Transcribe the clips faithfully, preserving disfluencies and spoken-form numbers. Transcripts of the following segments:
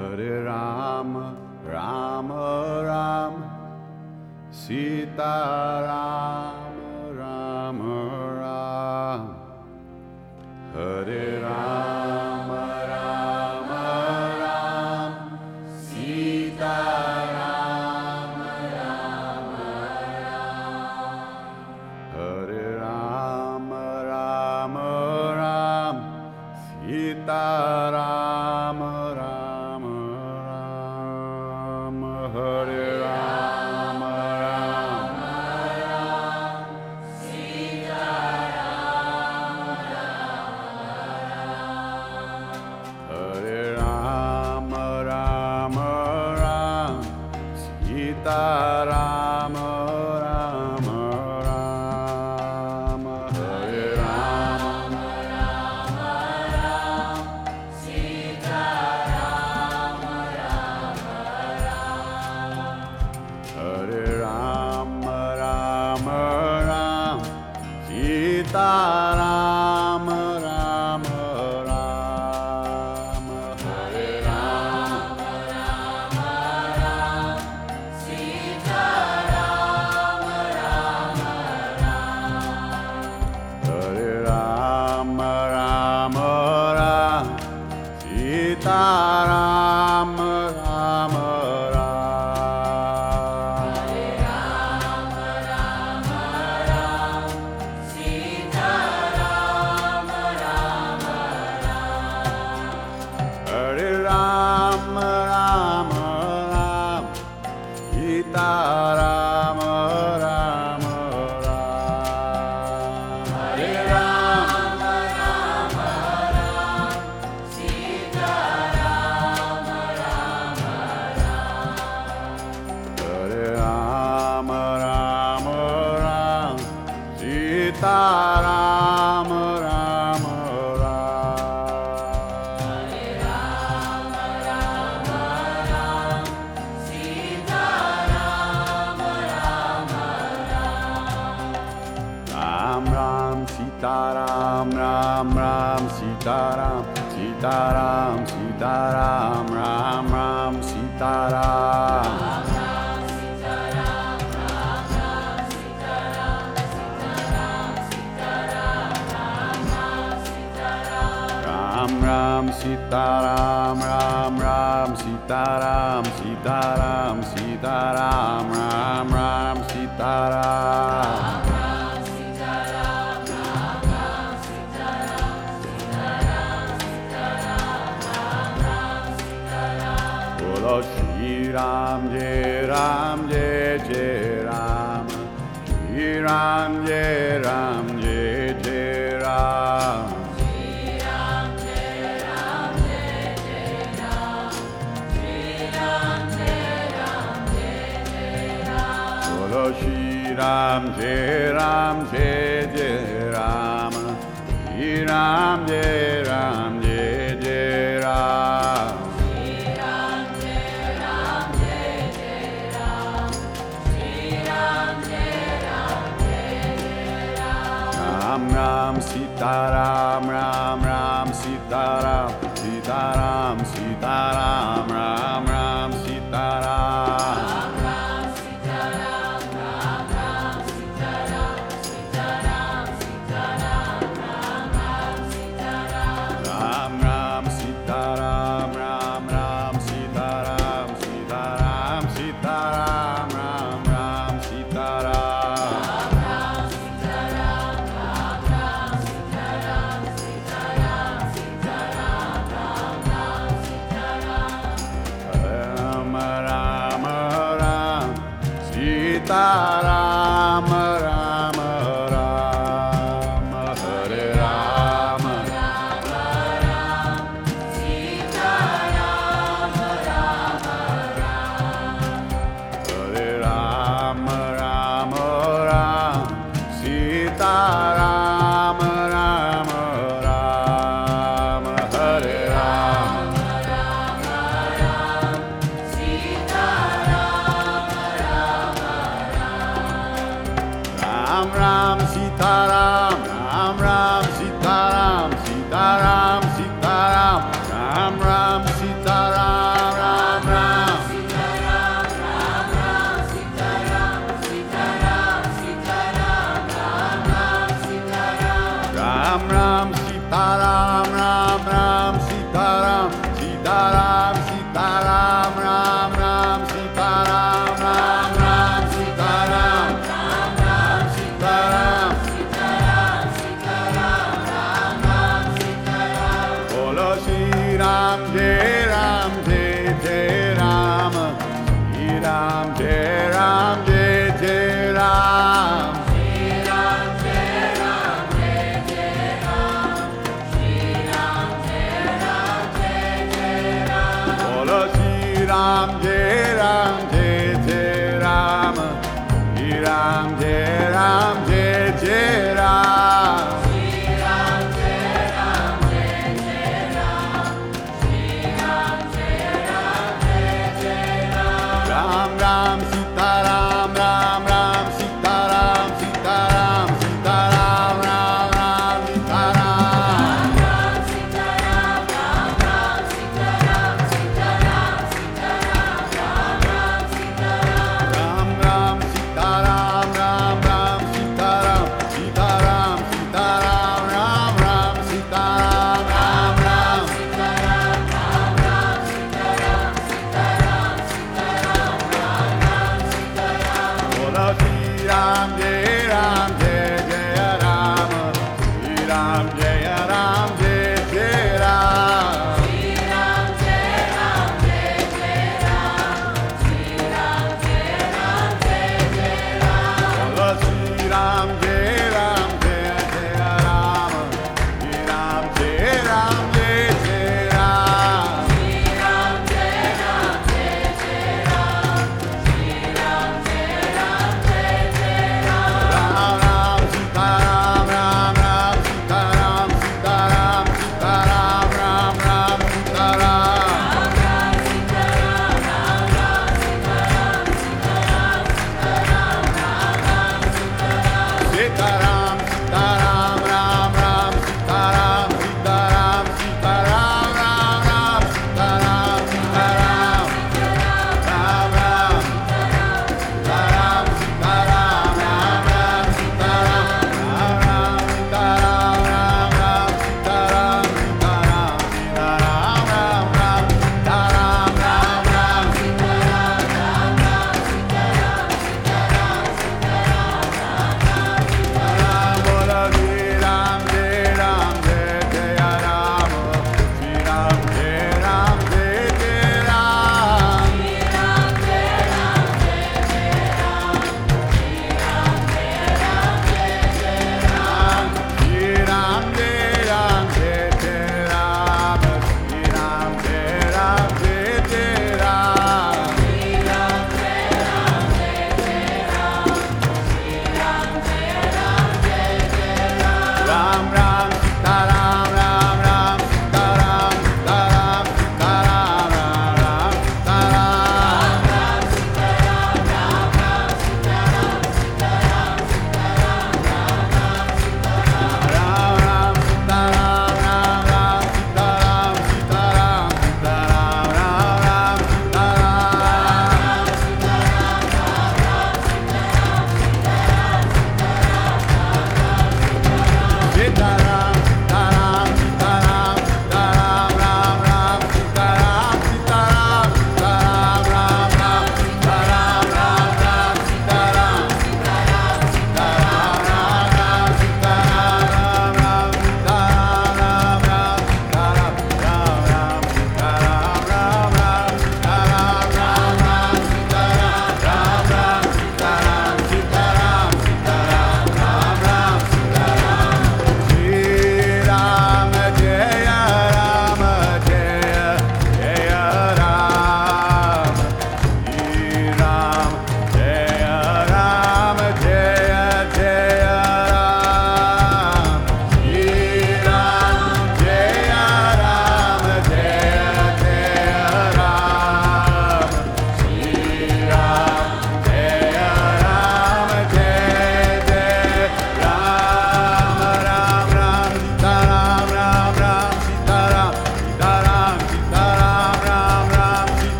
Hare Rama, Rama Rama, Sita Rama, Rama Rama, Hare Rama, Rama Rama, Sita Rama, Rama Rama, Hare Rama, Rama Rama, Sita Rama, Rama Rama, Hare Rama, Rama Rama, Sita Hare Rama, Rama Rama, Sita Rama, Rama Rama, Hare Rama, Rama Rama, Sita Rama, Rama Rama, Hare Rama, Rama Rama, Sita Rama, Rama Rama, Hare Rama, Rama Rama, Sita Rama, Rama Rama, Hare Rama, Rama Rama, Sita Rama, Rama Rama, Hare Rama, Rama Rama, Sita Rama, Rama Rama, Hare Rama, Rama Rama, Sita Rama, Rama Rama, Hare Rama, Rama Rama, Sita Rama, Rama Rama, Hare Rama, Rama Rama, Sita Rama, Rama Rama, Ram Ram, Sita Ram, Ram Ram, Sita Ram, Sita Ram, Sita Ram, Ram Ram, Sita Ram, Ram Ram, Sita Ram, Ram Ram, Sita Ram, Sita Ram, Sita Ram, Ram Ram, Sita Ram, Bolo Shri Ram, Jai Ram, Jai Jai Ram, Shri Ram, Jai Ram, Jai Jai Ram, Bolo Shri Ram, Jai Ram, Jai Jai Ram, Shri Ram, Jai Ram, Jai Jai Ram, Ram Ram, Sita Ram, Ram Ram, Sita Ram, Sita Ram, Sita Ram, Ram Ram, Sita Ram, Ram Ram, Sita Ram, Ram Ram, Sita Ram, Sita Ram, Sita Ram, Ram Ram, Sita Ram, Sitaram, Ram, Ram, Sitaram, Sitaram, Sitaram, Ram, Ram, Sitaram, Ram, Ram, Sitaram, Ram, Ram, Sitaram, Sitaram, Sitaram, Ram, Ram, Sitaram. Bolo Shri Ram, Jai Ram, Jai Jai Ram, Shri Ram, Jai Ram, Jai Jai Ram. Ram Jai Ram Jai Jai Ram, Shri Ram Jai Ram Jai Jai Ram, Shri Ram Jai Ram Jai Jai Ram, Shri Ram Jai Ram Jai Jai Ram. Ram Ram Sita Ram, Ram Ram Sita Ram, Sita Ram Sita Ram, Ram Ram Sita Ram, Ram Sita Ram, Ram Ram Sita Ram, Sita Ram Sita Ram.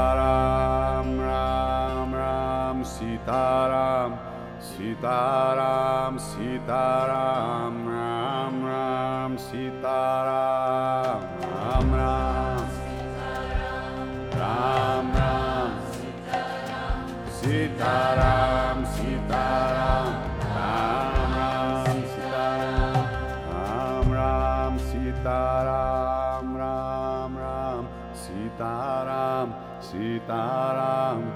Sitaram, Ram, Ram, Sitaram, Sitaram, Sitaram, Ram, Ram, Sitaram, Ram, Ram, Ram, Ram, Sitaram, Sitaram, Ram, Ram, Sitaram, Ram, Ram, Sitaram, Ram, Ram, Sitaram, Sitaram,